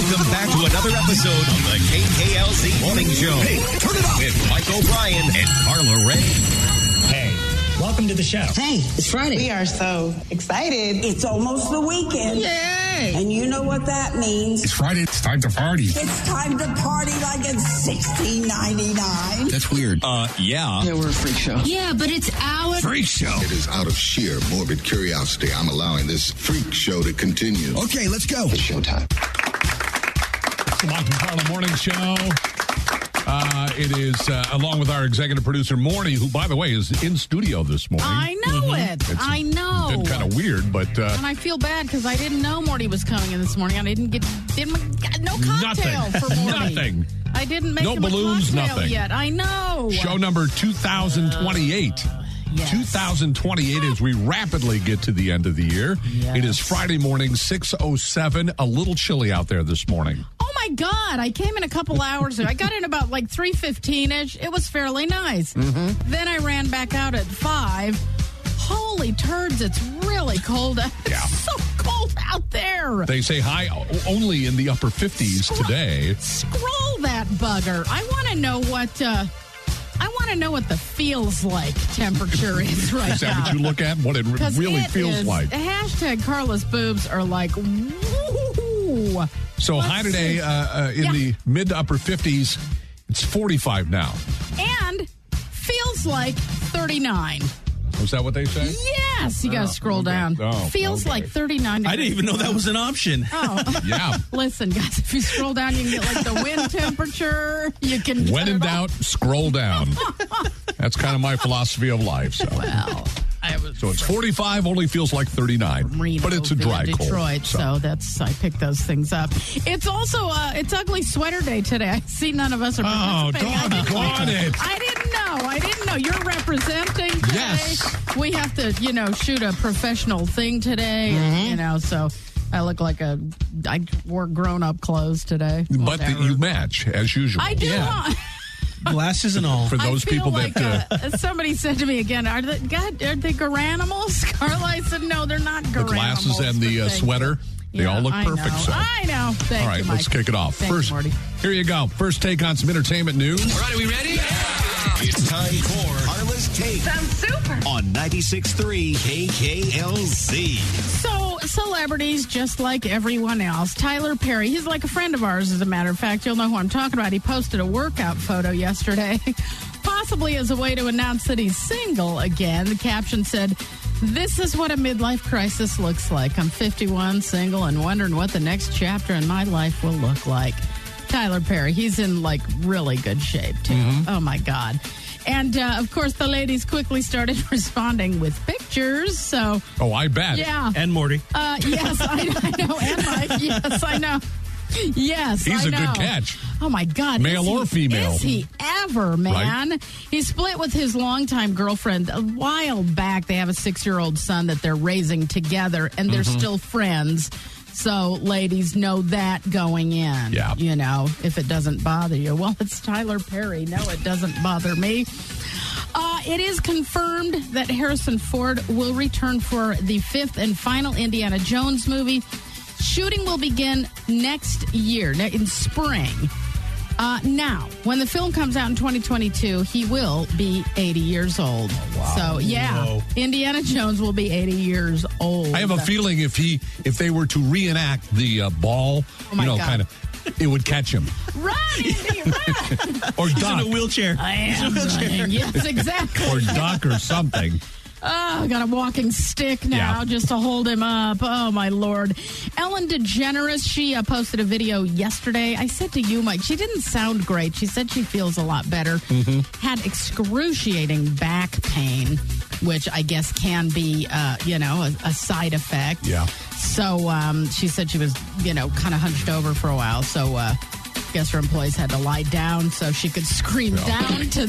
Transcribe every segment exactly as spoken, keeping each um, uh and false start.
Welcome back to another episode of the K K L Z Morning Show. Hey, turn it up! With Mike O'Brien and Carla Ray. Hey, welcome to the show. Hey, it's Friday. We are so excited. It's almost the weekend. Yay! And you know what that means. It's Friday. It's time to party. It's time to party like it's sixteen ninety-nine. That's weird. Uh, yeah. Yeah, we're a freak show. Yeah, but it's our Freak show. It is out of sheer morbid curiosity I'm allowing this freak show to continue. Okay, let's go. It's showtime. It's the Mike and Carla Morning Show. Uh, it is, uh, along with our executive producer, Morty, who, by the way, is in studio this morning. I know mm-hmm. it. It's I know. Been kind of weird, but... Uh, and I feel bad because I didn't know Morty was coming in this morning. I didn't get didn't got no cocktail nothing. for Morty. Nothing. I didn't make no him balloons, a cocktail nothing. yet. I know. Show number two thousand twenty-eight. Uh, yes. two thousand twenty-eight as we rapidly get to the end of the year. Yes. It is Friday morning, six oh seven. A little chilly out there this morning. Oh, my God. I came in a couple hours ago. I got in about like three fifteen-ish. It was fairly nice. Mm-hmm. Then I ran back out at five. Holy turds, it's really cold. It's Yeah. so cold out there. They say high only in the upper fifties Scroll, today. Scroll that bugger. I want to know what... Uh, I want to know what the feels like temperature is right now. Is that what you look at? What it really it feels is, like? Hashtag Carla's boobs are like, woo. So Let's high today see. uh, uh, in Yeah. the mid to upper fifties. It's forty-five now. And feels like thirty-nine. Was that what they say? Yes. You got to Oh, scroll okay. down. Oh, feels okay. like thirty-nine degrees. I didn't even know that was an option. Oh. Yeah. Listen, guys, if you scroll down, you can get like the wind temperature. You can When turn in it doubt, scroll down. That's kind of my philosophy of life. So, Well, I was so it's forty-five, only feels like thirty-nine. Reno, but it's a dry Detroit, cold. Detroit, so. that's I picked those things up. It's also uh, it's ugly sweater day today. I see none of us are Oh, participating. I didn't- doggone it. I didn't know. I didn't know. You're representing today. Yes. We have to, you know, shoot a professional thing today. Mm-hmm. And, you know, so I look like a I wore grown up clothes today. But the, Whatever. you match as usual. I do. Yeah. Glasses and all. For those I feel people like, that uh, uh, somebody said to me again, "Are they God? Are they garanimals?" Carla, I said, "No, they're not garanimals." the glasses and the uh, but thank sweater, you. they all look I perfect. Know. So. I know. Thank All right, you, let's Mike. kick it off. Thanks, First, Morty. here you go. First take on some entertainment news. All right, are we ready? It's time for Carla's Take. Sounds super. On ninety-six point three K K L Z. So, celebrities, just like everyone else. Tyler Perry, he's like a friend of ours, as a matter of fact. You'll know who I'm talking about. He posted a workout photo yesterday, possibly as a way to announce that he's single again. The caption said, "This is what a midlife crisis looks like. I'm fifty-one, single, and wondering what the next chapter in my life will look like." Tyler Perry, he's in, like, really good shape, too. Mm-hmm. Oh, my God. And, uh, of course, the ladies quickly started responding with pictures, so... Oh, I bet. Yeah. And Morty. Uh, yes, I, I know. And Mike, yes, I know. Yes, He's I a know. good catch. Oh, my God. Male Is he- or female. Is he ever, man? Right. He split with his longtime girlfriend a while back. They have a six-year-old son that they're raising together, and they're Mm-hmm. still friends. So, ladies, know that going in. Yeah. You know, if it doesn't bother you. Well, it's Tyler Perry. No, it doesn't bother me. Uh, it is confirmed that Harrison Ford will return for the fifth and final Indiana Jones movie. Shooting will begin next year, ne- in spring. Uh, now, when the film comes out in twenty twenty-two, he will be eighty years old. Oh, wow. So, yeah, Whoa. Indiana Jones will be eighty years old. I have a feeling if he, if they were to reenact the uh, ball, Oh, my you know, God. kind of, it would catch him. Run, Indy, run! Or He's duck. in a wheelchair. I am running. Yes, exactly. Or duck or something. Oh, I got a walking stick now Yeah. just to hold him up. Oh, my Lord. Ellen DeGeneres, she uh, posted a video yesterday. I said to you, Mike, she didn't sound great. She said she feels a lot better. Mm-hmm. Had excruciating back pain, which I guess can be, uh, you know, a, a side effect. Yeah. So um, she said she was, you know, kind of hunched over for a while. So uh, I guess her employees had to lie down so she could scream down to...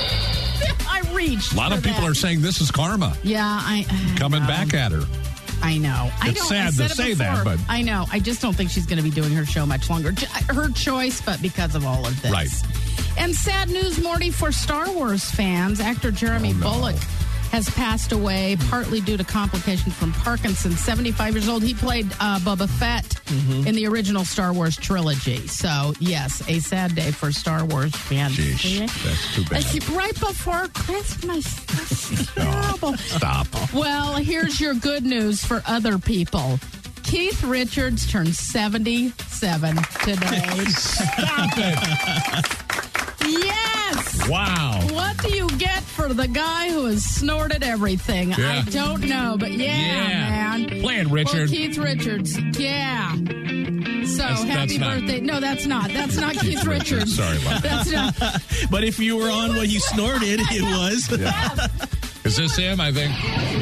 I reached. A lot of for people that. are saying this is karma Yeah, I coming um, back at her. I know. I It's don't, sad I to said it say that, before. but- I know. I just don't think she's going to be doing her show much longer. J- Her choice, but because of all of this. Right. And sad news, Morty, for Star Wars fans. Actor Jeremy Oh, no. Bullock has passed away, partly due to complications from Parkinson's. seventy-five years old. He played uh, Boba Fett mm-hmm. in the original Star Wars trilogy. So, yes, a sad day for Star Wars fans. Jeez, that's too bad. It's right before Christmas. That's terrible. Oh, stop. Well, here's your good news for other people. Keith Richards turned seventy-seven today. Stop it. Yes. Wow. What do you get for the guy who has snorted everything? Yeah. I don't know, but yeah, yeah. man. Play it, Richard. Well, Keith Richards. Yeah. So That's- happy that's birthday. not- No, that's not. That's not Keith Richards. Sorry about that. That's not. But if you were on what he snorted, it was. Yeah. Is this him, I think?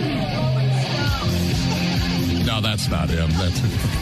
No, that's not him. That's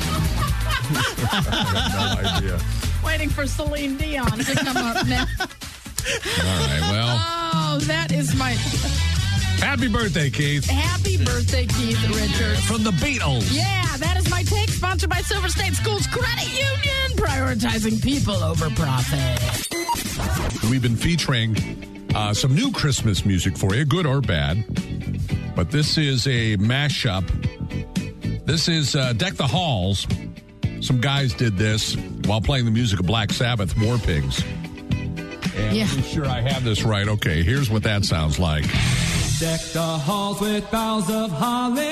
I have no idea. Waiting for Celine Dion to come up now. All right, well. Oh, that is my Happy birthday, Keith. happy birthday, Keith Richards. From the Beatles. Yeah, that is my take, sponsored by Silver State Schools Credit Union, prioritizing people over profit. We've been featuring uh, some new Christmas music for you, good or bad. But this is a mashup. This is uh, Deck the Halls. Some guys did this while playing the music of Black Sabbath, War Pigs. And Yeah. I'm sure I have this right. Okay, here's what that sounds like. Deck the halls with boughs of holly.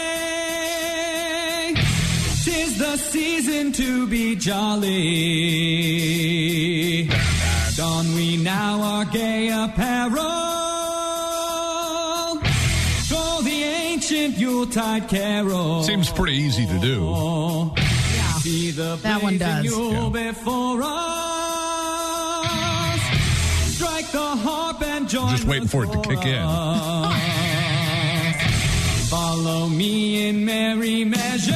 Tis the season to be jolly. Don we now our gay apparel. Throw the ancient Yuletide carol. Seems pretty easy to do. Yeah, See the that one blazing does. Yule Yeah. before us. Strike the harp and join Just waiting the for it to kick in. chorus. Follow me in merry measure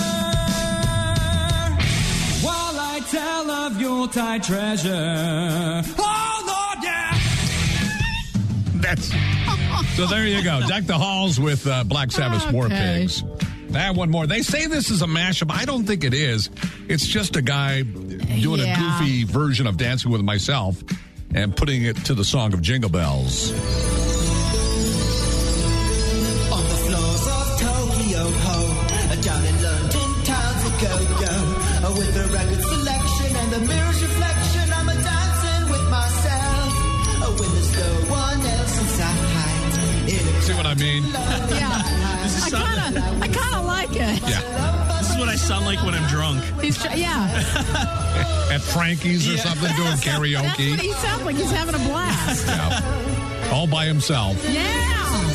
while I tell of Yuletide treasure. Oh, Lord, yeah! That's so. There you go. Deck the Halls with uh, Black Sabbath's War Okay. Pigs. That one more. They say this is a mashup. I don't think it is. It's just a guy doing Yeah. a goofy version of Dancing with Myself and putting it to the song of Jingle Bells. On the floors of Tokyo, ho, down in London, towns that go, go, with the record selection and the mirror's reflection, I'm a dancing with myself, when there's no one else inside. See what I mean? Yeah, This is I something- kind of, I kind of like it. Yeah. This is what I sound like when I'm drunk. He's tr- yeah. At Frankie's or Yeah. something doing That's what karaoke. he sounds like. He's having a blast. Yeah. All by himself. Yeah.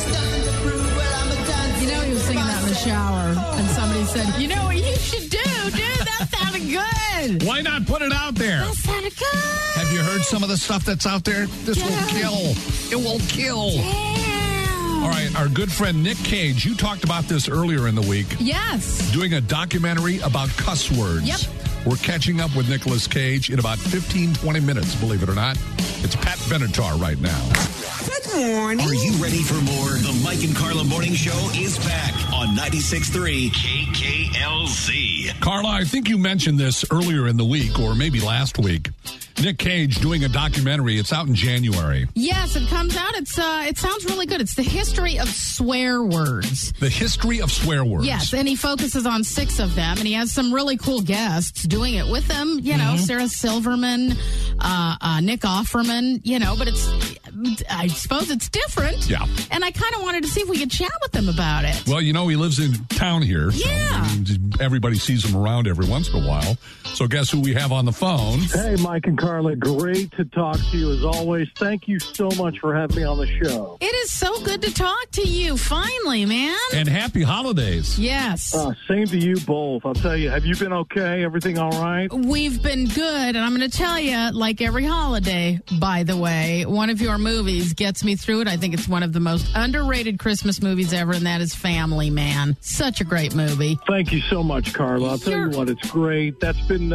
You know, he was singing that in the shower, and somebody said, "You know what you should do, dude? That sounded good. Why not put it out there? That sounded good." Have you heard some of the stuff that's out there? This will Yeah. kill. It will kill. Damn. All right, our good friend Nick Cage, you talked about this earlier in the week, Yes. doing a documentary about cuss words. Yep. We're catching up with Nicolas Cage in about fifteen, twenty minutes, believe it or not. It's Pat Benatar right now. Good morning. Are you ready for more? The Mike and Carla Morning Show is back on ninety-six point three K K L Z. Carla, I think you mentioned this earlier in the week, or maybe last week. Nick Cage doing a documentary. It's out in January. Yes, it comes out. It's uh, it sounds really good. It's the history of swear words. The history of swear words. Yes, and he focuses on six of them, and he has some really cool guests doing it with him. You know, Mm-hmm. Sarah Silverman, uh, uh, Nick Offerman. You know, but it's I suppose it's different. Yeah. And I kind of wanted to see if we could chat with them about it. Well, you know, he lives in town here. So Yeah. I mean, everybody sees him around every once in a while. So guess who we have on the phone? Hey, Mike and Carla, great to talk to you as always. Thank you so much for having me on the show. It is so good to talk to you. Finally, man. And happy holidays. Yes. Uh, same to you both. I'll tell you, have you been okay? Everything all right? We've been good, and I'm going to tell you, like every holiday, by the way, one of your movies gets me through it. I think it's one of the most underrated Christmas movies ever, and that is Family Man. Such a great movie. Thank you so much, Carla. I'll tell You're- you what, it's great. That's been uh,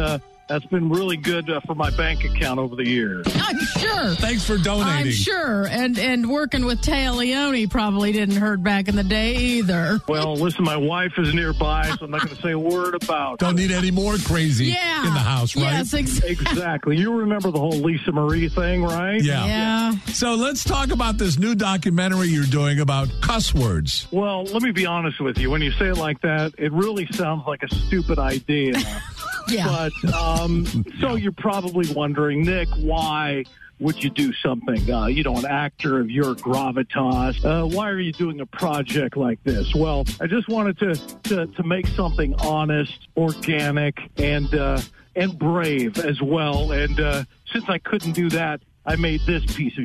That's been really good uh, for my bank account over the years. I'm sure. Thanks for donating. I'm sure. And and working with Taya Leone probably didn't hurt back in the day either. Well, listen, my wife is nearby, so I'm not going to say a word about Don't it. need any more crazy Yeah. in the house, right? Yes, exactly. Exactly. You remember the whole Lisa Marie thing, right? Yeah. Yeah. So let's talk about this new documentary you're doing about cuss words. Well, let me be honest with you. When you say it like that, it really sounds like a stupid idea. Yeah. But, um, so you're probably wondering, Nick, why would you do something? Uh, you know, an actor of your gravitas. Uh, why are you doing a project like this? Well, I just wanted to, to, to make something honest, organic, and, uh, and brave as well. And, uh, since I couldn't do that, I made this piece of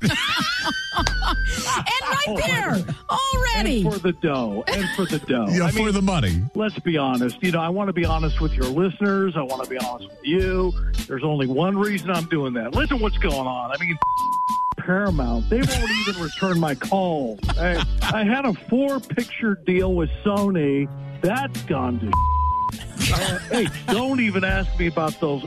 And right there, already. And for the dough. And for the dough. Yeah, I for mean, the money. let's be honest. You know, I want to be honest with your listeners. I want to be honest with you. There's only one reason I'm doing that. Listen what's going on. I mean, Paramount, they won't even return my calls. I, I had a four-picture deal with Sony. That's gone to uh, Hey, don't even ask me about those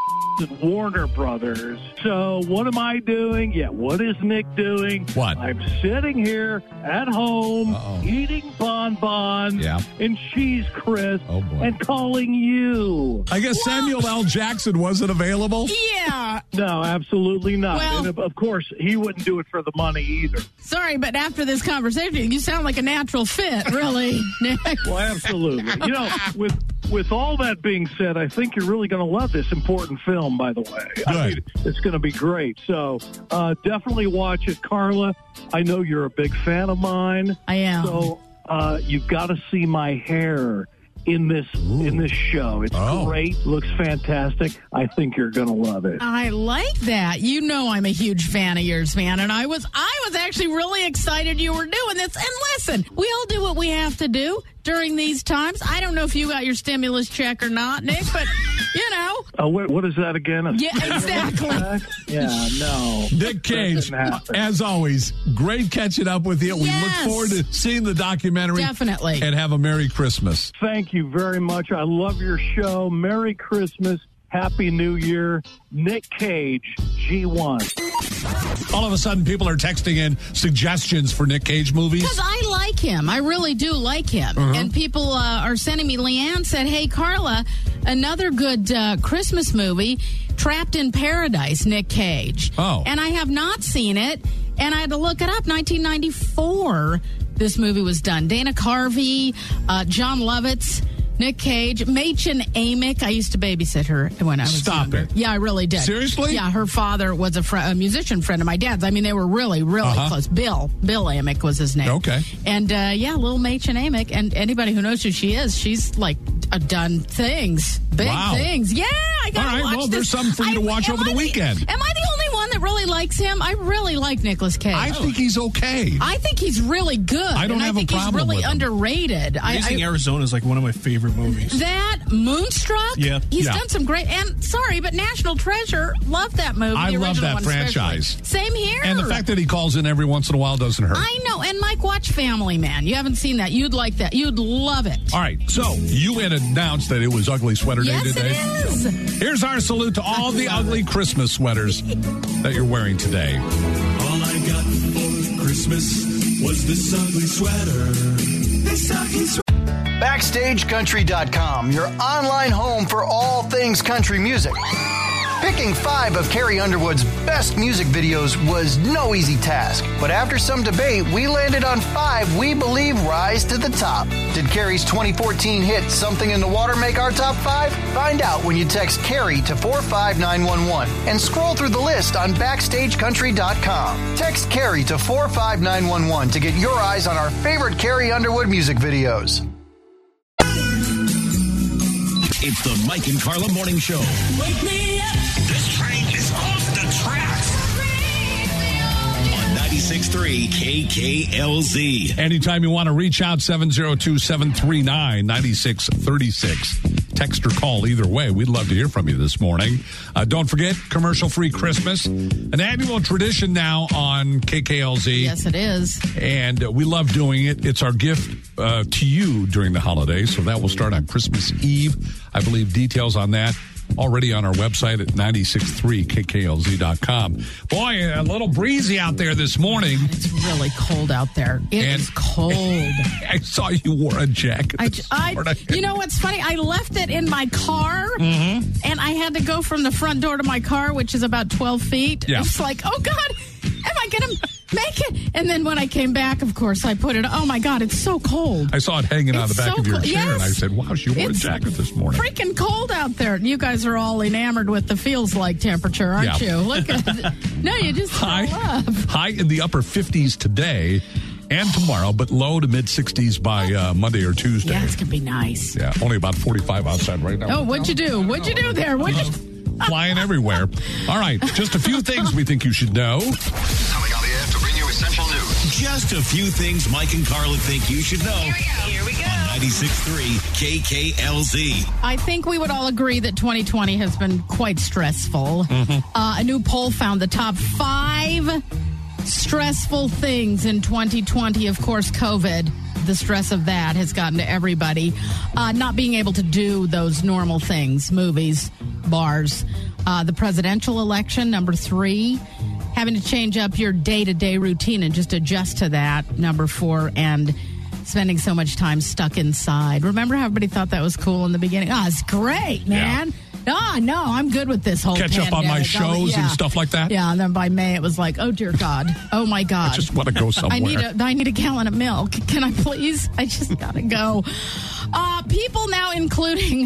and Warner Brothers. So what am I doing? Yeah, what is Nick doing? What? I'm sitting here at home Uh-oh. eating bonbons Yeah. and cheese crisp Oh, boy. and calling you. I guess Samuel L. Jackson wasn't available. Yeah. No, absolutely not. Well- and of, of course, he wouldn't do it for the money either. Sorry, but after this conversation, you sound like a natural fit, really, Nick. Well, absolutely. You know, with with all that being said, I think you're really going to love this important film, by the way. I mean, it's going to be great. So uh, definitely watch it. Carla, I know you're a big fan of mine. I am. So uh, you've got to see my hair in this in this show. It's Oh. great. Looks fantastic. I think you're going to love it. I like that. You know I'm a huge fan of yours, man, and I was I was actually really excited you were doing this. And listen, we all do what we have to do during these times. I don't know if you got your stimulus check or not, Nick, but you know. Uh, what, what is that again? A Yeah, exactly. Yeah, no. Nick Cage, That didn't happen. as always, great catching up with you. We Yes. look forward to seeing the documentary. Definitely. And have a Merry Christmas. Thank you very much. I love your show. Merry Christmas. Happy New Year. Nick Cage, G one. All of a sudden, people are texting in suggestions for Nick Cage movies. Because I like him. I really do like him. Uh-huh. And people uh, are sending me. Leanne said, hey, Carla, another good uh, Christmas movie, Trapped in Paradise, Nick Cage. Oh. And I have not seen it. And I had to look it up. nineteen ninety-four, this movie was done. Dana Carvey, uh, John Lovitz, Nick Cage, Machen Amick. I used to babysit her when I was Stop younger. it. Yeah, I really did. Seriously? Yeah, her father was a, fr- a musician friend of my dad's. I mean, they were really, really Uh-huh. close. Bill. Bill Amick was his name. Okay. And, uh, yeah, little Machen Amick. And anybody who knows who she is, she's, like, uh, done things. Big Wow. things. Yeah, I got to All right, watch well, this. there's something for you to I- watch am over the I weekend. Am I the only one that really likes him? I really like Nicolas Cage. I think he's okay. I think he's really good. I don't and have I a think problem he's really with him. underrated. I, Raising I, Arizona is like one of my favorite movies. that Moonstruck. Yeah. he's Yeah. done some great. And sorry, but National Treasure, love that movie. I the love original that one especially. franchise. Same here. And the fact that he calls in every once in a while doesn't hurt. I know. And Mike, watch Family Man. You haven't seen that. You'd like that. You'd love it. All right, so you had announced that it was Ugly Sweater Yes, Day today. it is. Here's our salute to all the ugly Christmas sweaters that you're wearing today. All I got for Christmas was this ugly sweater. This ugly sweater. Backstage Country dot com, your online home for all things country music. Picking five of Carrie Underwood's best music videos was no easy task, but after some debate, we landed on five we believe rise to the top. Did Carrie's twenty fourteen hit Something in the Water make our top five? Find out when you text Carrie to four five nine one one and scroll through the list on Backstage Country dot com. Text Carrie to four five nine one one to get your eyes on our favorite Carrie Underwood music videos. It's the Mike and Carla Morning Show. Wake me up. This train is off the tracks. On ninety-six point three K K L Z. Anytime you want to reach out, seven oh two, seven three nine, nine six three six. Text or call either way. We'd love to hear from you this morning. Uh, don't forget, commercial-free Christmas. An annual tradition now on K K L Z. Yes, it is. And uh, we love doing it. It's our gift uh, to you during the holidays. So that will start on Christmas Eve. I believe details on that already on our website at nine six three K K L Z dot com. Boy, a little breezy out there this morning. It's really cold out there. It And- is cold. I saw you wore a jacket I, this I, morning. you know what's funny? I left it in my car, Mm-hmm. and I had to go from the front door to my car, which is about twelve feet. Yeah. It's like, oh, God, am I going to make it? And then when I came back, of course, I put it, oh, my God, it's so cold. I saw it hanging on the It's back so of your cool. chair, and I Yes. said, wow, she wore It's a jacket this morning. Freaking cold out there. You guys are all enamored with the feels like temperature, aren't Yeah. you? Look at it. No, you just High, fell up. high in the upper fifties today and tomorrow, but low to mid sixties by uh, Monday or Tuesday. Yeah, it's going to be nice. Yeah, only about forty-five outside right now. Oh, what'd you do? What'd you do there? What'd you... Flying everywhere. All right, just a few things we think you should know. Coming on the air to bring you essential news. Just a few things Mike and Carla think you should know. Here we go. Here we go. On ninety-six point three K K L Z. I think we would all agree that twenty twenty has been quite stressful. Mm-hmm. Uh, a new poll found the top five stressful things in twenty twenty. Of course, COVID. The stress of that has gotten to everybody. Uh, not being able to do those normal things, movies, bars. Uh, the presidential election, number three. Having to change up your day-to-day routine and just adjust to that, number four. And spending so much time stuck inside. Remember how everybody thought that was cool in the beginning? Oh, it's great, man. Oh, no, I'm good with this whole Catch up on my pandemic. shows Yeah. and stuff like that. Yeah, and then by May it was like, oh dear God, oh my God, I just want to go somewhere. I need a I need a gallon of milk. Can I please? I just gotta go. Uh, people now including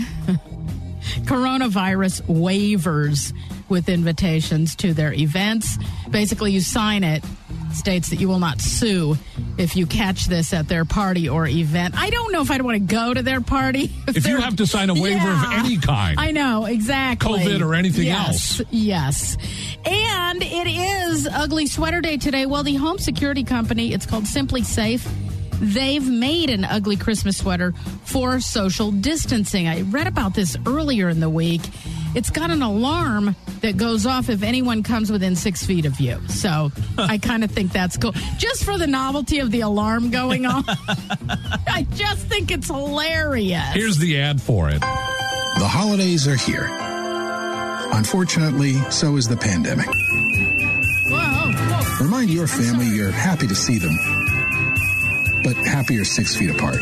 coronavirus waivers with invitations to their events. Basically, you sign it. States that you will not sue if you catch this at their party or event. I don't know if I'd want to go to their party. If you they're- have to sign a waiver of Yeah. any kind. I know, exactly. COVID or anything yes, else. Yes. And it is Ugly Sweater Day today. Well, the home security company, it's called Simply Safe. They've made an ugly Christmas sweater for social distancing. I read about this earlier in the week. It's got an alarm that goes off if anyone comes within six feet of you. So I kind of think that's cool. Just for the novelty of the alarm going on. I just think it's hilarious. Here's the ad for it. The holidays are here. Unfortunately, so is the pandemic. Whoa, whoa. Remind your family you're happy to see them, but happier six feet apart.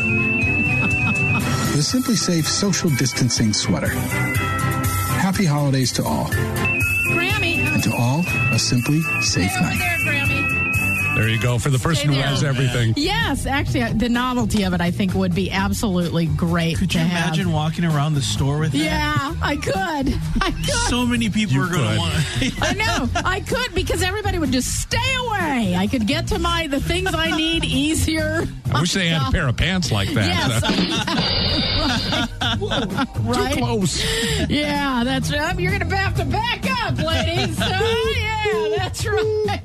The Simply Safe Social Distancing Sweater. Happy holidays to all. Grammy. And to all, a simply safe Stay over night. there, Grammy. There you go. For the person who there. has everything. Yes, actually, uh, the novelty of it, I think, would be absolutely great. Could to you have. imagine walking around the store with that? Yeah, I could. I could. So many people You are going could. to want to. I know. I could because everybody would just stay away. I could get to my the things I need easier. I wish they had a pair of pants like that. Yes. right. Too close. Yeah, that's right. You're going to have to back up, ladies. Oh, yeah, that's right.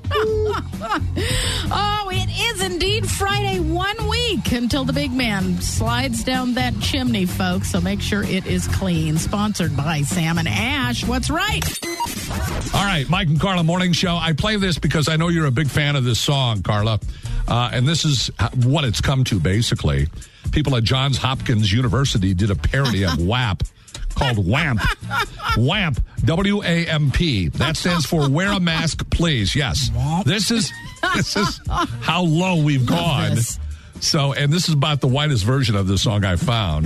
Oh, it is indeed Friday, one week until the big man slides down that chimney, folks. So make sure it is clean. Sponsored by Sam and Ash. What's right? All right, Mike and Carla Morning Show. I play this because I know you're a big fan of this song, Carla. Uh, and this is what it's come to, basically. People at Johns Hopkins University did a parody of W A P called WAMP. WAMP, W A M P. That stands for Wear a Mask, Please. Yes. This is this is how low we've gone. this. So, and this is about the whitest version of the song I found.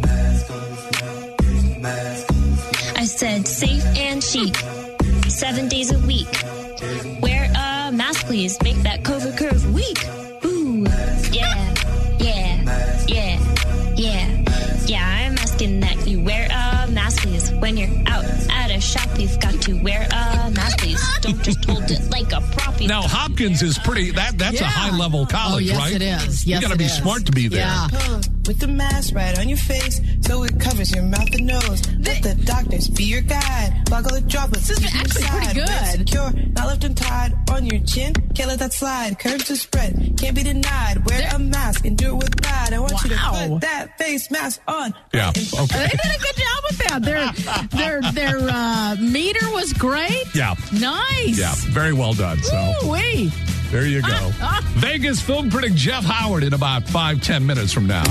I said safe and chic, seven days a week. Wear a mask, please. Make that COVID curve weak. Ooh, yeah, yeah, yeah, yeah. Yeah, I'm asking that you wear a mask, please. When you're out at a shop, you've got to wear a mask, please. Don't just hold it like a prop. Now, Hopkins is pretty, that that's Yeah. a high-level college, Oh, yes, right? it is. Yes, you got to it be is. smart to be there. Yeah. With the mask right on your face, so it covers your mouth and nose. Let the doctors be your guide. Block all the droplets. This is keep actually inside. pretty good. Wear secure, not left untied on your chin. Can't let that slide. Curves to spread, can't be denied. Wear a mask and do it with pride. I want you to Wow. put that face mask on. Yeah, They okay. did a good job with that. Their their their uh, meter was great. Yeah. Nice. Yeah, very well done. So Ooh-wee. there you go. Ah, ah. Vegas film critic Jeff Howard in about five, ten minutes from now.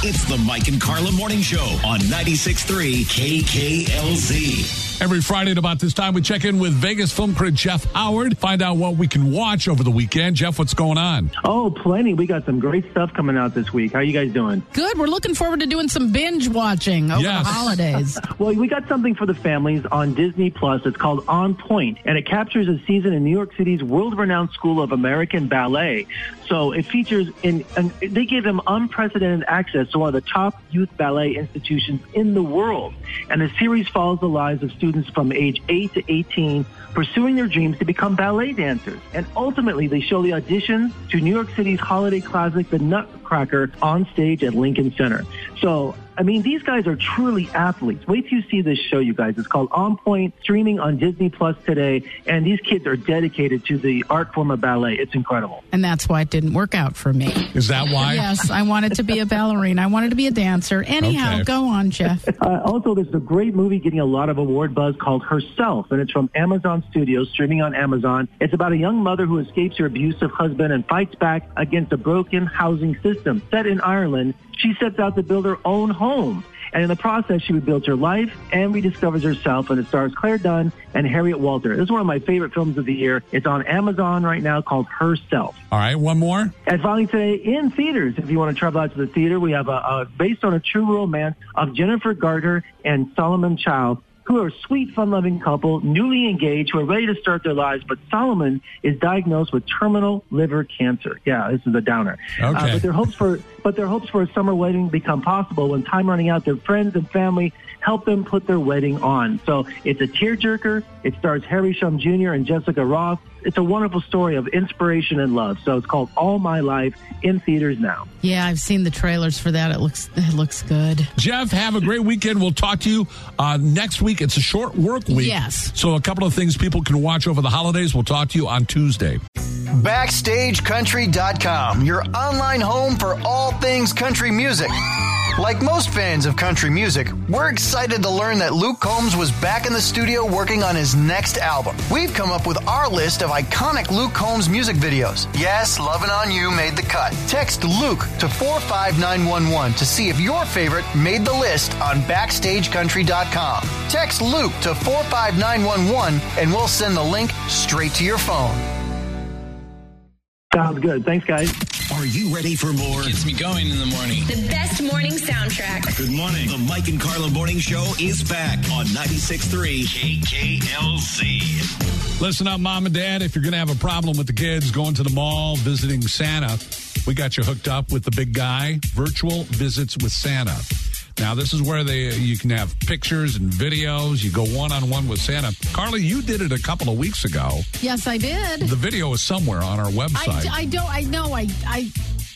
It's the Mike and Carla Morning Show on ninety-six point three K K L Z. Every Friday at about this time, we check in with Vegas film critic Jeff Howard, find out what we can watch over the weekend. Jeff, what's going on? Oh, plenty. We got some great stuff coming out this week. How are you guys doing? Good. We're looking forward to doing some binge watching over Yes. the holidays. Well, we got something for the families on Disney Plus. It's called On Point, and it captures a season in New York City's world-renowned School of American Ballet. So it features, in, and they gave them unprecedented access to one of the top youth ballet institutions in the world. And the series follows the lives of students from age eight to eighteen pursuing their dreams to become ballet dancers. And ultimately, they show the auditions to New York City's holiday classic, The Nutcracker, on stage at Lincoln Center. So, I mean, these guys are truly athletes. Wait till you see this show, you guys. It's called On Point, streaming on Disney Plus today. And these kids are dedicated to the art form of ballet. It's incredible. And that's why it didn't work out for me. Is that why? Yes, I wanted to be a ballerina. I wanted to be a dancer. Anyhow, Okay. go on, Jeff. Uh, also, there's a great movie getting a lot of award buzz called Herself, and it's from Amazon Studios, streaming on Amazon. It's about a young mother who escapes her abusive husband and fights back against a broken housing system. Set in Ireland, she sets out to build her own home. And in the process, she rebuilds her life and rediscovers herself, and it stars Claire Dunn and Harriet Walter. This is one of my favorite films of the year. It's on Amazon right now, called Herself. All right, one more. And finally today, in theaters, if you want to travel out to the theater, we have a, a based on a true romance of Jennifer Garner and Solomon Child, who are a sweet, fun-loving couple, newly engaged, who are ready to start their lives. But Solomon is diagnosed with terminal liver cancer. Yeah, this is a downer. Okay. Uh, but their hopes for but their hopes for a summer wedding become possible when time running out. Their friends and family help them put their wedding on. So it's a tearjerker. It stars Harry Shum Junior and Jessica Roth. It's a wonderful story of inspiration and love. So it's called All My Life, in theaters now. Yeah, I've seen the trailers for that. It looks it looks good. Jeff, have a great weekend. We'll talk to you uh, next week. It's a short work week. Yes. So a couple of things people can watch over the holidays. We'll talk to you on Tuesday. Backstage Country dot com, your online home for all things country music. Like most fans of country music, we're excited to learn that Luke Combs was back in the studio working on his next album. We've come up with our list of iconic Luke Combs music videos. Yes, Lovin' On You made the cut. Text Luke to four five nine one one to see if your favorite made the list on Backstage Country dot com. Text Luke to four five nine one one and we'll send the link straight to your phone. Sounds good. Thanks, guys. Are you ready for more? Gets me going in the morning. The best morning soundtrack. Good morning. The Mike and Carla Morning Show is back on ninety-six point three K K L Z. Listen up, Mom and Dad. If you're going to have a problem with the kids going to the mall, visiting Santa, we got you hooked up with the big guy, Virtual Visits with Santa. Now, this is where they you can have pictures and videos. You go one-on-one with Santa. Carly, you did it a couple of weeks ago. Yes, I did. The video is somewhere on our website. I, I don't. I know. I. I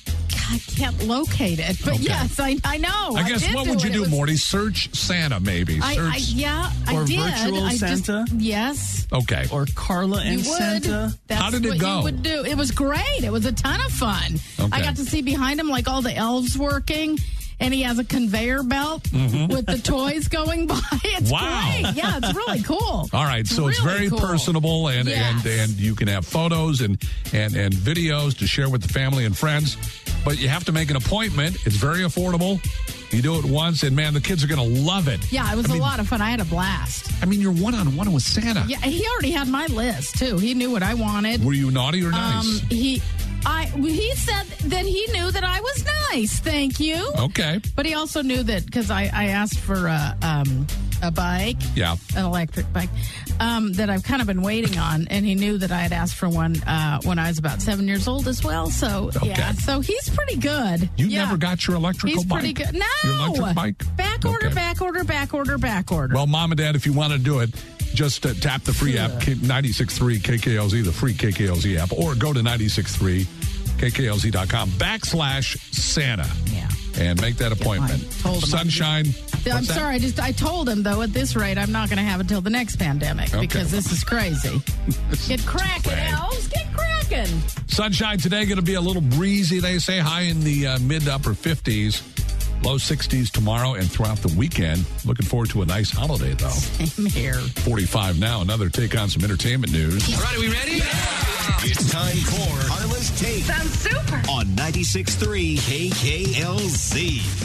I can't locate it, but Okay. yes, I, I know. I guess did what do would it. you It do, was- Morty? Search Santa, maybe. I, Search. I yeah, I Or did. virtual I just- Santa? yes. Okay. Or Carla and You would. Santa. That's How did it what go? You would do. It was great. It was a ton of fun. Okay. I got to see behind him like all the elves working. And he has a conveyor belt Mhm. with the toys going by. It's Wow. great. Yeah, it's really cool. All right, so it's really very cool. personable, and, Yes. and and you can have photos and, and and videos to share with the family and friends, but you have to make an appointment. It's very affordable. You do it once, and man, the kids are going to love it. Yeah, it was I a mean- lot of fun. I had a blast. I mean, you're one on one with Santa. Yeah, he already had my list too. He knew what I wanted. Were you naughty or nice? Um, he, I, he said that he knew that I was nice. Thank you. Okay. But he also knew that because I, I asked for a, um, a bike, Yeah. an electric bike, um, that I've kind of been waiting on, and he knew that I had asked for one uh, when I was about seven years old as well. So Okay. yeah, so he's pretty good. You yeah. never got your electrical He's bike? pretty good. No, Your electric bike? Back order, Okay. back order, back order, back order. Well, Mom and Dad, if you want to do it, just uh, tap the free app, ninety-six point three K K L Z, the free K K L Z app, or go to ninety-six point three K K L Z dot com backslash Santa. Yeah. And make that appointment. Told him Sunshine. I'm what's that? sorry. I just I told him though at this rate I'm not going to have it till the next pandemic Okay. because this is crazy. Get cracking, elves. Get cracking. Sunshine today going to be a little breezy, they say, high in the uh, mid to upper fifties, low sixties tomorrow and throughout the weekend. Looking forward to a nice holiday, though. Same here. forty-five now. Another take on some entertainment news. All right, are we ready? It's time for Carla's Take. Sounds super. On ninety-six point three K K L Z.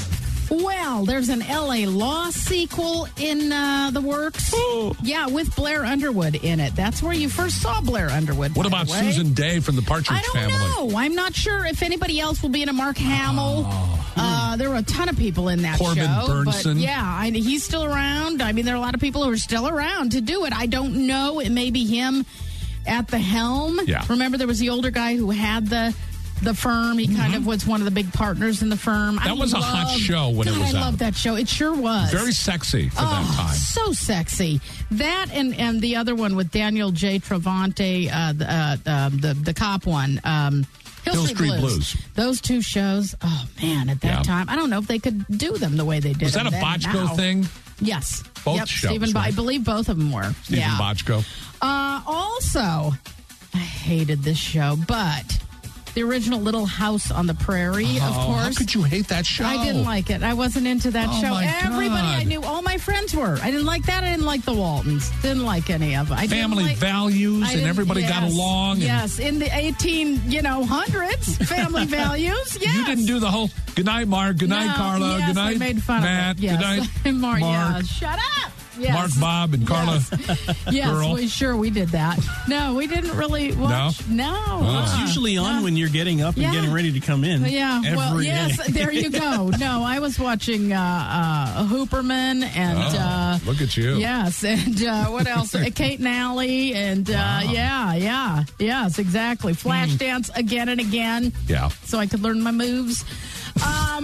Well, there's an L A Law sequel in uh, the works. Oh. Yeah, with Blair Underwood in it. That's where you first saw Blair Underwood. What about Susan Day from the Partridge I don't Family? know. I'm not sure if anybody else will be in it. Mark Hamill. Oh. Uh, there were a ton of people in that Corbin show. Burnson. But yeah, I, he's still around. I mean, there are a lot of people who are still around to do it. I don't know. It may be him at the helm. Yeah. Remember, there was the older guy who had the... The firm, he kind mm-hmm. of was one of the big partners in the firm. That I was loved, a hot show when God, it was I out. I love that show. It sure was. Very sexy for oh, that time. So sexy. That and, and the other one with Daniel J. Travanti, uh, the, uh, uh, the the cop one, um, Hill, Hill Street, Street Blues. Blues. Those two shows, oh man, at that Yeah. time, I don't know if they could do them the way they did Was that them a then Bochco now. thing? Yes. Both yep, shows, Stephen, right? I believe both of them were. Stephen yeah. Bochco. Uh, also, I hated this show, but... The original Little House on the Prairie, oh, of course. How could you hate that show? I didn't like it. I wasn't into that oh show. My Everybody God. I knew, all my friends were. I didn't like that. I didn't like the Waltons. Didn't like any of it. I Family like, values and everybody yes, got along. And yes, in the eighteen, you know, hundreds, family values. Yes. You didn't do the whole, good night, Mark. Good night, no, Carla. Yes, good night, I made fun Matt. of it. Yes. Good night, Mark. Mark. Yeah. Shut up. Yes. Mark, Bob, and Carla. Yes, yes Girl. we sure we did that. No, we didn't really watch. No, no. Oh. It's usually on no. when you're getting up and Yeah. getting ready to come in. Yeah, every well, yes, day. there you go. No, I was watching uh, uh, Hooperman and Oh, uh, look at you. Yes, and uh, what else? Kate and Allie, and uh, Wow. yeah, yeah, yes, exactly. Flashdance again and again. Yeah. So I could learn my moves. Um,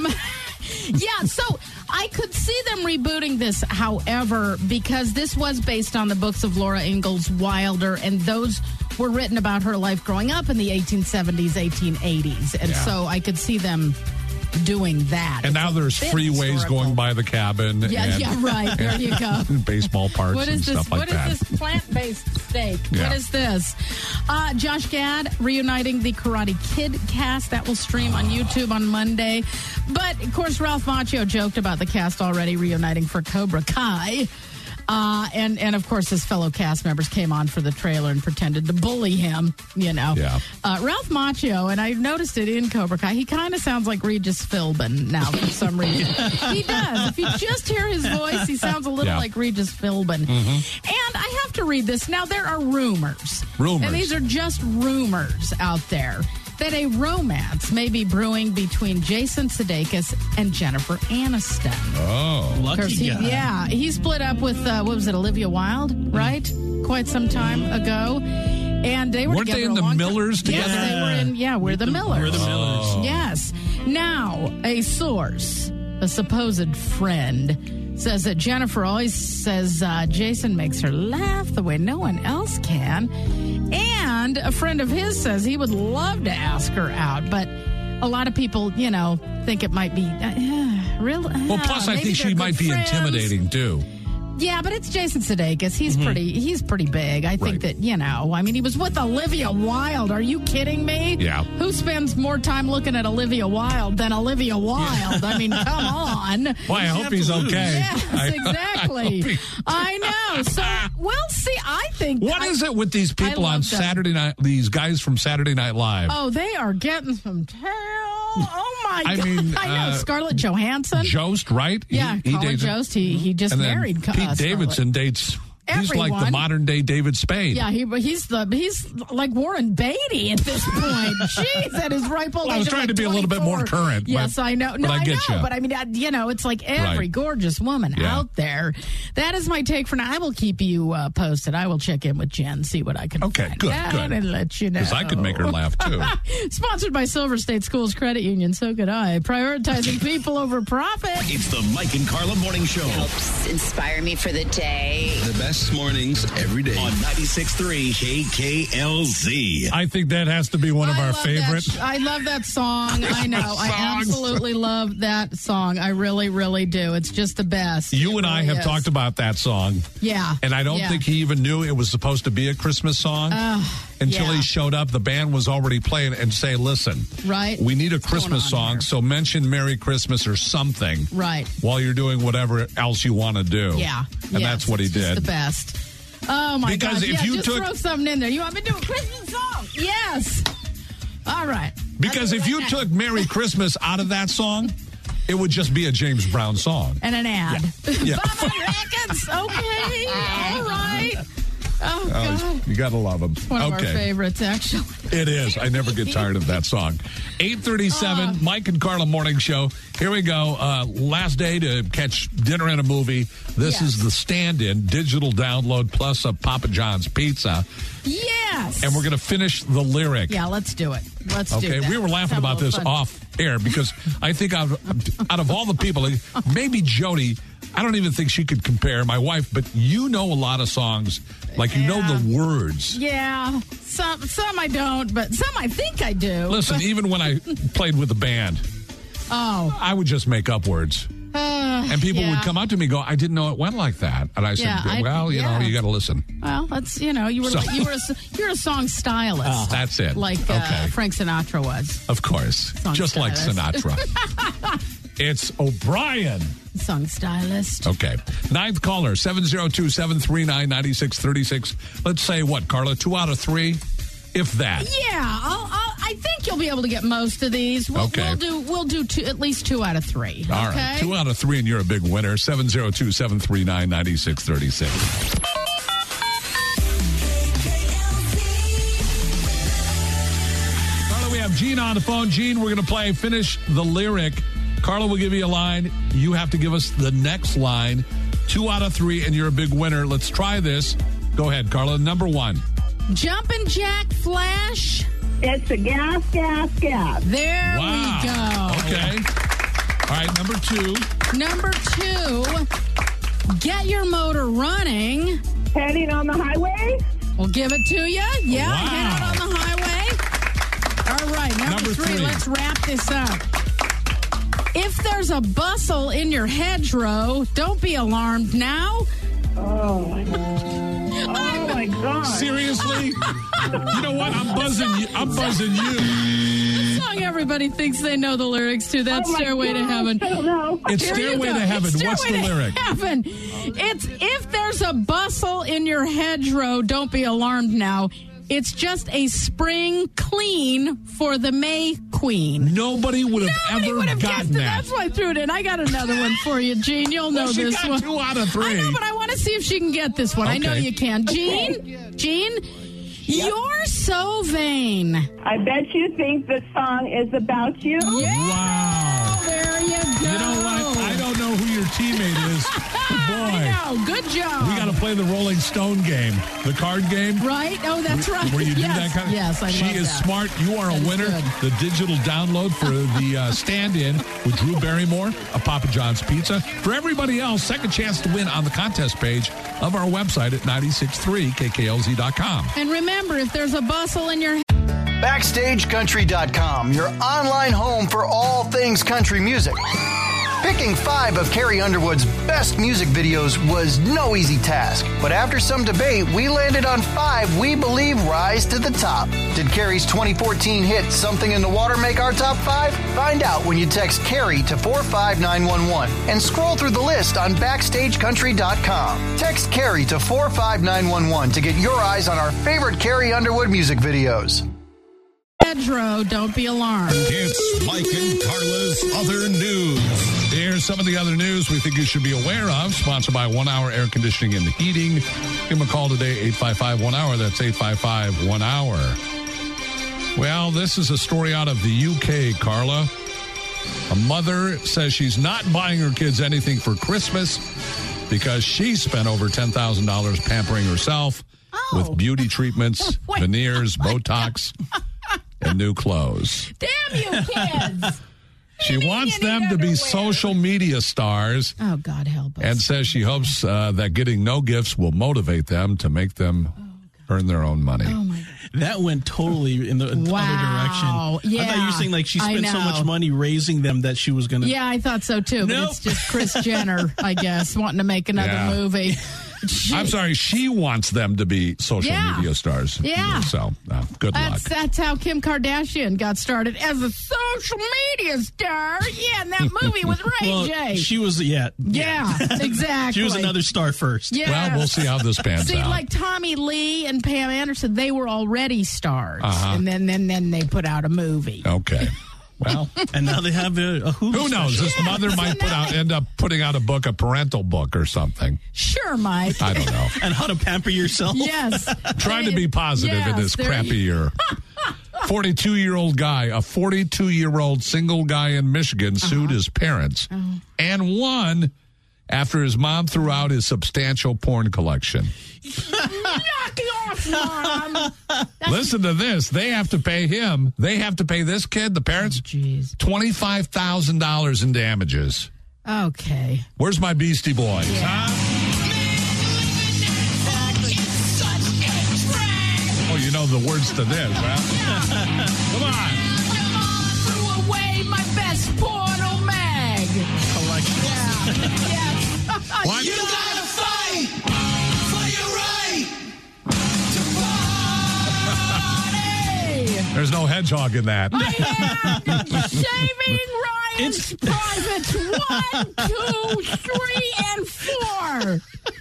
yeah, so I could see them rebooting this, however, because this was based on the books of Laura Ingalls Wilder, and those were written about her life growing up in the eighteen seventies, eighteen eighties. And Yeah. so I could see them doing that. And now there's Bit freeways historical. going by the cabin. Yeah, and, yeah, right. There you go. and baseball parks What and is this? stuff like What that. is this plant-based steak? Yeah. What is this? Uh, Josh Gad reuniting the Karate Kid cast. That will stream on YouTube on Monday. But, of course, Ralph Macchio joked about the cast already reuniting for Cobra Kai. Uh, and, and, of course, his fellow cast members came on for the trailer and pretended to bully him, you know. Yeah. Uh, Ralph Macchio, and I noticed it in Cobra Kai, he kind of sounds like Regis Philbin now for some reason. He does. If you just hear his voice, he sounds a little Yeah. like Regis Philbin. Mm-hmm. And I have to read this. Now, there are rumors. Rumors. And these are just rumors out there that a romance may be brewing between Jason Sudeikis and Jennifer Aniston. Oh. Lucky He, guy. yeah, he split up with, uh, what was it, Olivia Wilde, right? Quite some time ago. And they were Weren't together they in a the long Millers time. together? Yes, they were in, yeah, We're the, the- Millers. We're the Millers. Oh. Yes. Now, a source, a supposed friend, says that Jennifer always says uh, Jason makes her laugh the way no one else can. And a friend of his says he would love to ask her out, but a lot of people, you know, think it might be uh, real. Well, plus, uh, I maybe think she they're might good be friends. intimidating, too. Yeah, but it's Jason Sudeikis. He's Mm-hmm. pretty. He's pretty big. I think Right. that you know. I mean, he was with Olivia Wilde. Are you kidding me? Yeah. Who spends more time looking at Olivia Wilde than Olivia Wilde? I mean, come on. Well, I hope have to he's lose? okay. Yes, I- exactly. I hope he- I know. So we'll see. I think. What I, is it with these people I on love them. Saturday night? These guys from Saturday Night Live. Oh, they are getting some tail. Oh my I god! mean, I know uh, Scarlett Johansson. Jost, right? yeah, he, he Colin dated- Jost. He he just and then married. Pete uh, Scarlett. Davidson dates. He's like the Everyone. modern day David Spade. Yeah, he he's the he's like Warren Beatty at this point. Jeez, at his ripe old Well, I age was of, trying like, to be a little bit more twenty-four. current, Yes, but- I know. No, but I I, get know, you. but I mean, I, you know, it's like every Right. gorgeous woman Yeah. out there. That is my take for now. I will keep you uh, posted. I will check in with Jen, see what I can Okay, find good, out good. and let you know. Because I could make her laugh, too. Sponsored by Silver State Schools Credit Union. So could I. Prioritizing people over profit. It's the Mike and Carla Morning Show Helps inspire me for the day. The best mornings every day. on ninety-six point three K K L Z. I think that has to be one of I our love favorite. That, I love that song. I know. I Songs. absolutely love that song. I really, really do. It's just the best. You It and I really have is. talked about that song. Yeah. And I don't yeah. think he even knew it was supposed to be a Christmas song Uh, until yeah. he showed up. The band was already playing and say, listen, Right. we need a What's going Christmas on song, here? so mention Merry Christmas or something Right. while you're doing whatever else you want to do. Yeah. And Yes, that's what he it's just did. the best. Oh, my Because God. if yeah, you just took- throw something in there. You want me to do a Christmas song? Yes. All right. Because I'll do if that you now. took Merry Christmas out of that song, It would just be a James Brown song. And an ad. Yeah. Bubba Records. Okay. All right. Oh, God. Oh, you got to love them. One of okay. our favorites, actually. It is. I never get tired of that song. eight thirty-seven, uh, Mike and Carla Morning Show. Here we go. Uh, last day to catch dinner and a movie. This yes. is the stand-in digital download plus a Papa John's pizza. Yes. And we're going to finish the lyric. Yeah, let's do it. Let's okay, do it. Okay, we were laughing about this fun. off air because I think out of, out of all the people, maybe Jody, I don't even think she could compare, my wife, but you know a lot of songs, like you yeah. know the words. Yeah, some some I don't, but some I think I do. Listen, but... even when I played with the band, oh, I would just make up words. Uh, and people yeah. would come up to me and go, I didn't know it went like that. And I said, yeah, well, I, you yeah. know, you got to listen. Well, that's, you know, you were so. like, you were a, you're a song stylist. Oh, that's it. Like okay. uh, Frank Sinatra was. Of course. Song just stylist. Like Sinatra. It's O'Brien. Song stylist. Okay. Ninth caller, seven oh two, seven three nine, nine six three six. Let's say what, Carla? Two out of three? If that. Yeah, I'll, I'll, I think you'll be able to get most of these. We'll, okay. We'll do, we'll do two, at least two out of three. All okay? right. Two out of three, and you're a big winner. seven oh two, seven three nine, nine six three six. Carla, we have Gene on the phone. Gene, we're going to play Finish the Lyric. Carla will give you a line. You have to give us the next line. Two out of three, and you're a big winner. Let's try this. Go ahead, Carla. Number one. Jumpin' Jack Flash. It's a gas, gas, gas. There wow. we go. Okay. All right, number two. Number two, get your motor running. Heading on the highway. We'll give it to you. Yeah, wow. head out on the highway. All right, number, number three, three, let's wrap this up. If there's a bustle in your hedgerow, don't be alarmed now. Oh, my God. Oh, my God. Seriously? You know what? I'm buzzing you. I'm buzzing you. The song everybody thinks they know the lyrics to. That's oh Stairway God. to Heaven. I don't know. It's Here Stairway to Heaven. It's What's the lyric? Heaven. It's if there's a bustle in your hedgerow, don't be alarmed now. It's just a spring clean for the May Queen. Nobody would have Nobody ever would have gotten guessed that. it. That's why I threw it in. I got another one for you, Gene. You'll know well, she this got one. Two out of three. I know, but I want to see if she can get this one. Okay. I know you can. Gene, Gene, yep. You're so vain. I bet you think the song is about you. Yeah. Wow. There you go. You know what? I don't know who your teammate is. Boy. I know. Good job. We got to play the Rolling Stone game, the card game. Right? Oh, that's right. Where you do yes. that kind of Yes, I She love is that. smart. You are that a winner. Good. The digital download for the uh, stand-in with Drew Barrymore, a Papa John's pizza. For everybody else, second chance to win on the contest page of our website at nine six three K K L Z dot com. And remember, if there's a bustle in your Backstage Country dot com, your online home for all things country music. Picking five of Carrie Underwood's best music videos was no easy task, but after some debate, we landed on five we believe rise to the top. Did Carrie's twenty fourteen hit Something in the Water make our top five? Find out when you text Carrie to four five nine one one and scroll through the list on Backstage Country dot com. Text Carrie to four five nine one one to get your eyes on our favorite Carrie Underwood music videos. hedgerow, don't be alarmed. It's Mike and Carla's Other News. Here's some of the other news we think you should be aware of. Sponsored by One Hour Air Conditioning and Heating. Give them a call today, eight five five, one hour. That's eight five five, one hour. Well, this is a story out of the U K, Carla. A mother says she's not buying her kids anything for Christmas because she spent over ten thousand dollars pampering herself oh. with beauty treatments, Wait, veneers, Botox, and new clothes. Damn you, kids! She wants them to be social media stars. Oh, God help us. And says she hopes uh, that getting no gifts will motivate them to make them oh, earn their own money. Oh, my God. That went totally in the wow. other direction. Yeah. I thought you were saying like she spent so much money raising them that she was going to. Yeah, I thought so too. Nope. But it's just Kris Jenner, I guess, wanting to make another yeah. movie. She, I'm sorry, she wants them to be social yeah. media stars. Yeah. So, uh, good that's, luck. That's how Kim Kardashian got started as a social media star. Yeah, and that movie with Ray well, J. She was, yeah. Yeah, exactly. She was another star first. Yes. Well, we'll see how this pans see, out. See, like Tommy Lee and Pam Anderson, they were already stars. Uh-huh. And then, then, then they put out a movie. Okay. Well, and now they have a, a Hulu who knows? special. This mother might put out end up putting out a book, a parental book or something. Sure, Mike. I don't know. And how to pamper yourself. Yes. Trying to be positive yes, in this there crappy you- year. forty-two-year-old guy, a forty-two-year-old single guy in Michigan sued Uh-huh. his parents Oh. and won after his mom threw out his substantial porn collection. Knock off, Mom. Listen to this. They have to pay him. They have to pay this kid, the parents, Jeez. twenty-five thousand dollars in damages. Okay. Where's my Beastie Boys? Huh? Oh, you know the words to this, huh? Come on. Come on, threw away my best porno mag. Collection. Yeah. Yes. What? You gotta fight for your right to Hey. There's no hedgehog in that. I am Saving Ryan's Privates one, two, three, and four.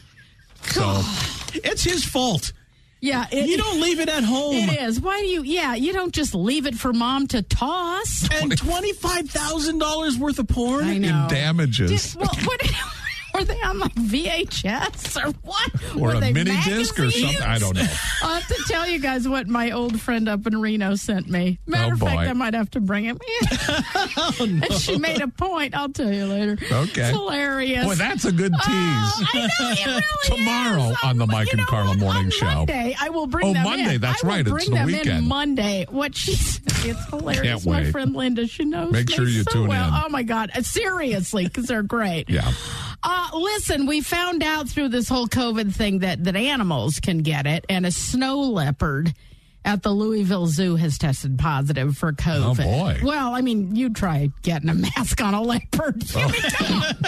So It's his fault. Yeah, it, You don't leave it at home. It is. Why do you? Yeah, you don't just leave it for Mom to toss. And twenty-five thousand dollars worth of porn? I know. in damages. Did, well, what? Were they on like V H S or what? Or Were a they mini disc or magazines? something. I don't know. I'll have to tell you guys what my old friend up in Reno sent me. Matter Oh, of fact, boy. I might have to bring him in. Oh, no. She made a point. I'll tell you later. Okay. It's hilarious. Boy, that's a good tease. Oh, I know, it really Tomorrow is. on the Mike You and know Carla what? Morning on Show. Monday, I will bring Oh, them Monday, in. that's I will right, it's bring the them weekend. in Monday. What she's, it's hilarious. Can't My wait. friend Linda, she knows Make me sure you so tune well. in. Oh, my God. Uh, Seriously, because they're great. Yeah. Uh, listen, we found out through this whole COVID thing that, that animals can get it, and a snow leopard at the Louisville Zoo has tested positive for COVID. Oh, boy. Well, I mean, you try getting a mask on a leopard. I mean, come on.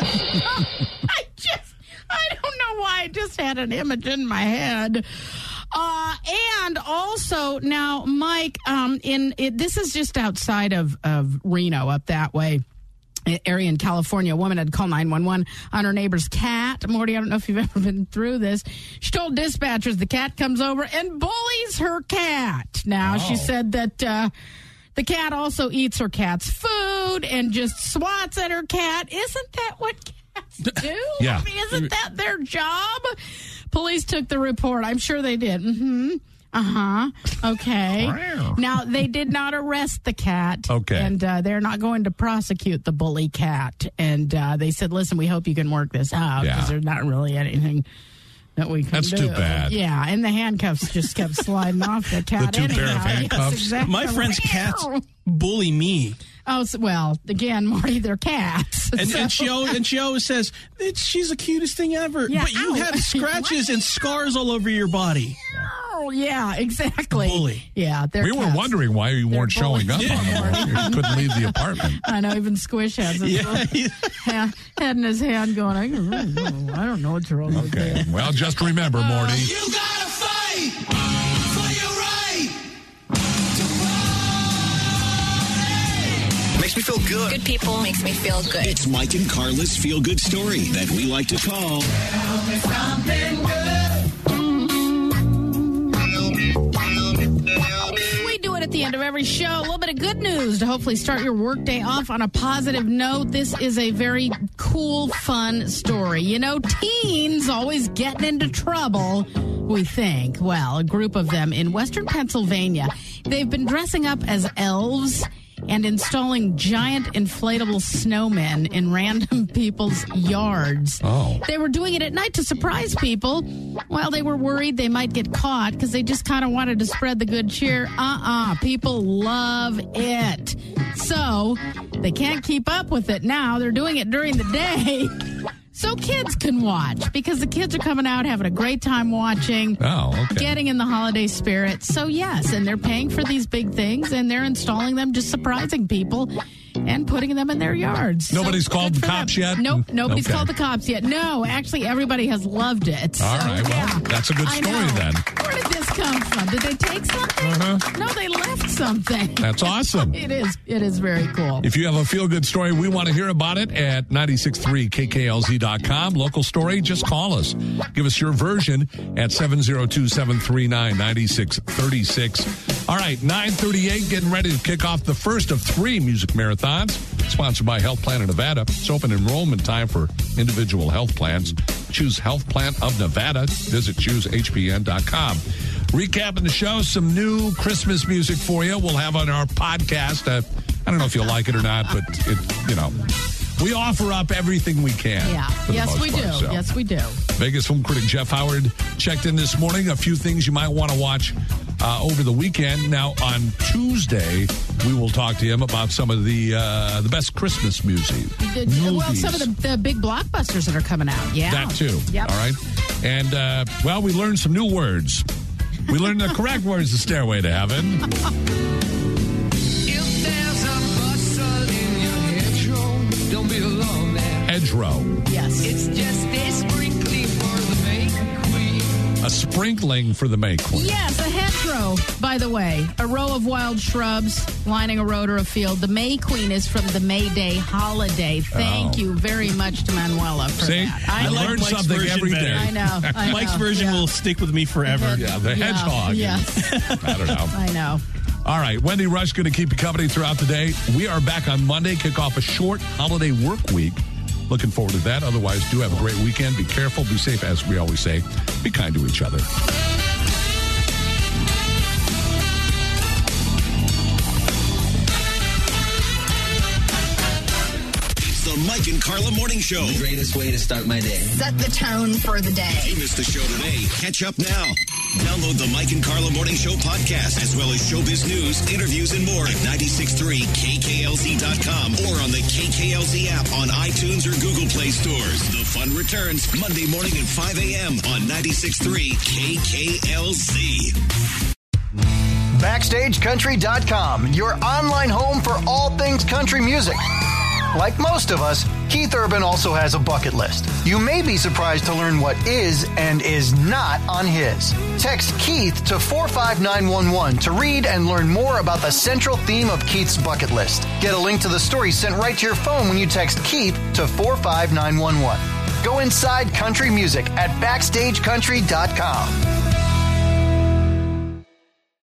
I just, I don't know why. I just had an image in my head. Uh, and also, now, Mike, um, in it, this is just outside of, of Reno, up that way. Area in California, a woman had called nine one one on her neighbor's cat. Morty, I don't know if you've ever been through this. She told dispatchers the cat comes over and bullies her cat. Now, Oh. she said that uh, the cat also eats her cat's food and just swats at her cat. Isn't that what cats do? Yeah. I mean, isn't that their job? Police took the report. I'm sure they did. Mm-hmm. Uh-huh. Okay. Now, they did not arrest the cat. Okay. And uh, they're not going to prosecute the bully cat. And uh, they said, listen, we hope you can work this out because Yeah. there's not really anything that we can That's do. too bad. Yeah, and the handcuffs just kept sliding off the cat. The two pair of anyhow. handcuffs? Yes, exactly. My friend's cats bully me. Oh, so, well, again, Marty, they're cats. And, So- and she always, and she always says, it's, she's the cutest thing ever. Yeah, but you ow. have scratches and scars all over your body. Oh, yeah, exactly. Bully. Yeah, they're We were cats. wondering why you weren't They're showing up bullies. on the morning. You couldn't leave the apartment. I know, even Squish has his Yeah. little ha- head in his hand going, I don't know, I don't know what's wrong with Okay. that. Well, just remember, Morty. You gotta fight for your right to Makes me feel good. Good people makes me feel good. It's Mike and Carla's feel good story that we like to call something good. We do it at the end of every show. A little bit of good news to hopefully start your workday off on a positive note. This is a very cool, fun story. You know, teens always getting into trouble, we think. Well, a group of them in Western Pennsylvania, they've been dressing up as elves and installing giant inflatable snowmen in random people's yards. Oh. They were doing it at night to surprise people. Well, they were worried they might get caught because they just kind of wanted to spread the good cheer. Uh-uh. People love it. So they can't keep up with it now. They're doing it during the day so kids can watch because the kids are coming out having a great time watching. Oh, okay. Getting in the holiday spirit. So, yes, and they're paying for these big things, and they're installing them, just surprising people and putting them in their yards. Nobody's So, called good the for cops them. yet? Nope, nobody's Okay. called the cops yet. No, actually, everybody has loved it. All So, right, well, yeah. that's a good I story know. then. Where did this come from? Did they take something? Uh-huh. No, they left something. That's awesome. It is. It is very cool. If you have a feel-good story, we want to hear about it at nine six three K K L Z dot com. Local story, just call us. Give us your version at seven zero two, seven three nine, nine six three six. All right, nine thirty-eight, getting ready to kick off the first of three music marathons, sponsored by Health Plan of Nevada. It's open enrollment time for individual health plans. Choose Health Plan of Nevada. Visit choose H P N dot com. Recapping the show, some new Christmas music for you. We'll have on our podcast. Uh, I don't know if you'll like it or not, but it, you know, we offer up everything we can. Yeah. Yes, we part, do. So. Yes, we do. Vegas film critic Jeff Howard checked in this morning. A few things you might want to watch uh, over the weekend. Now, on Tuesday, we will talk to him about some of the uh, the best Christmas music. The, well, some of the, the big blockbusters that are coming out. Yeah. That too. Yep. All right. And, uh, well, we learned some new words. We learned the correct words to Stairway to Heaven. If there's a bustle in your hedgerow, don't be alone there. Hedgerow. Yes. It's just a sprinkling for the May Queen. A sprinkling for the May Queen. Yes, a hedgerow, by the way. A row of wild shrubs lining a road or a field. The May Queen is from the May Day holiday. Thank oh. you very much to Manuela for See, that. I, I learn Mike's something every day. I know. I Mike's know. version yeah. will stick with me forever. Yeah, the yeah. hedgehog. Yes. I don't know. I know. All right, Wendy Rush going to keep you company throughout the day. We are back on Monday, kick off a short holiday work week. Looking forward to that. Otherwise, do have a great weekend. Be careful, be safe, as we always say. Be kind to each other. The Mike and Carla Morning Show. The greatest way to start my day. Set the tone for the day. If you missed the show today, catch up now. Download the Mike and Carla Morning Show podcast, as well as showbiz news, interviews, and more at nine six three K K L Z dot com or on the K K L Z app on iTunes or Google Play stores. The fun returns Monday morning at five a.m. on nine six three K K L Z. Backstage Country dot com, your online home for all things country music. Like most of us, Keith Urban also has a bucket list. You may be surprised to learn what is and is not on his. Text Keith to four five nine one one to read and learn more about the central theme of Keith's bucket list. Get a link to the story sent right to your phone when you text Keith to four five nine one one. Go inside country music at Backstage Country dot com.